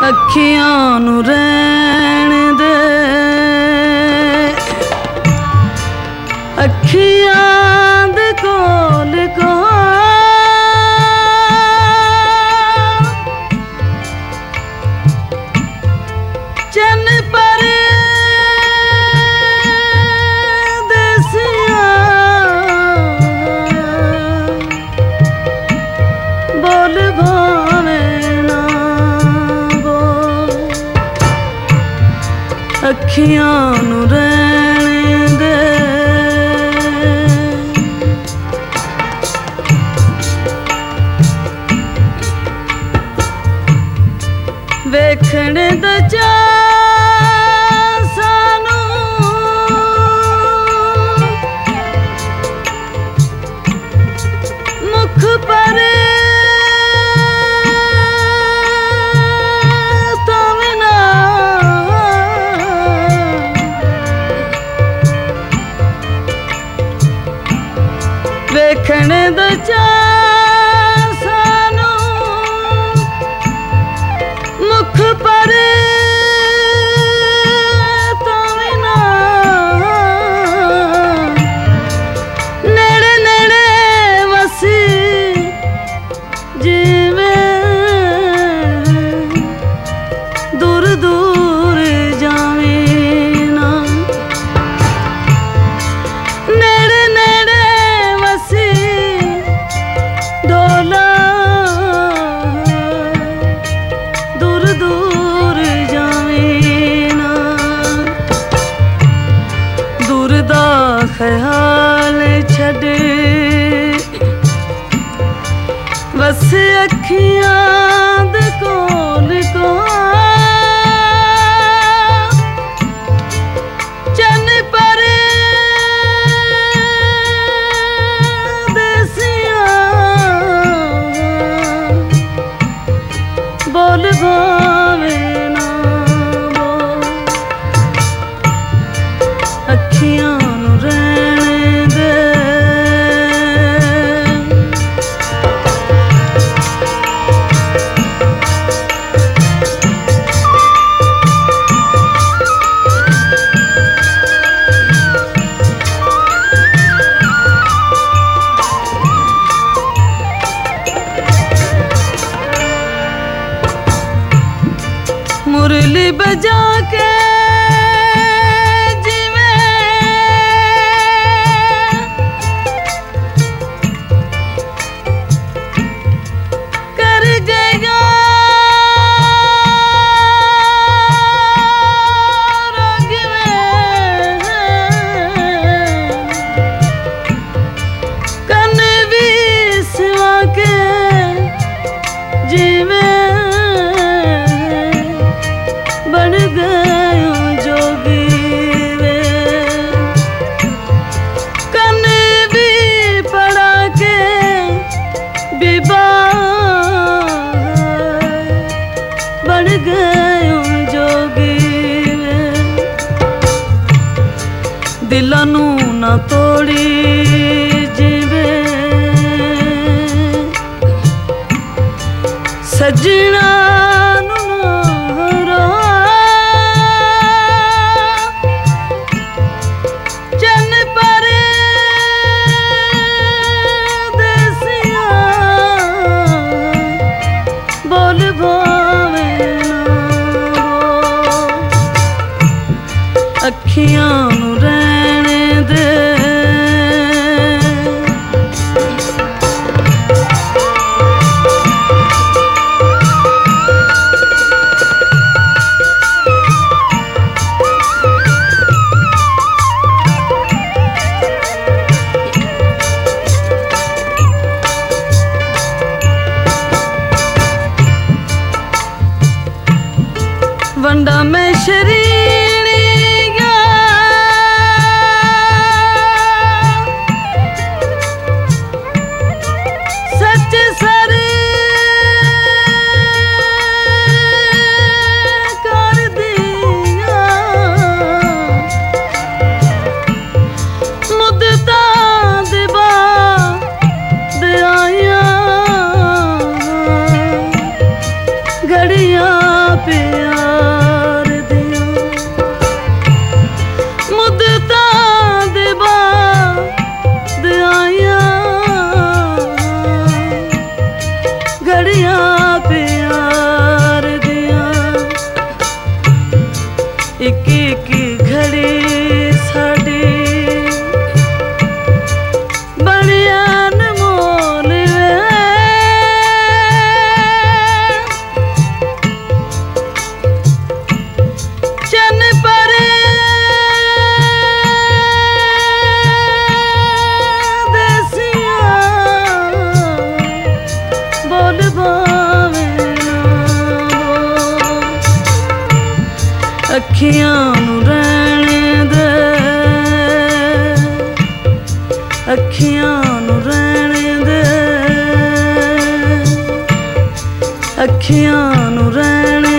अखियां नू रहन दे, अखियां दे कोल चन पर देसिया बोल भावे ना बोल, अखियां नू रहन दे। वेखण दा चा सानू मुख पर तावे ना, वेखण दा चा मुख पर तावे ना, नेड़े नेड़े वसी जिवें दूर दूर जावें ना, नेड़े नेड़े वसी ढोला दूर जावे ना, दूर दा ख्याल छड़ बस अखियां दे कोल चन पर देसिया बोल भावे ना बोल, अखियां नू रहन दे। मुरली बजा के कर गया रंग में कन भी सिवा के जीवे बन गयो जोगी वे, कन भी पड़ा के बिबा बन गयो जोगी वे, दिलां नू ना तोड़ी जिवे सजना अखियां नू रहन दे। वंडा में शरीरिया ਅੱਖੀਆਂ ਨੂੰ ਰਹਿਣ ਦੇ ਅੱਖੀਆਂ ਨੂੰ ਰਹਿਣ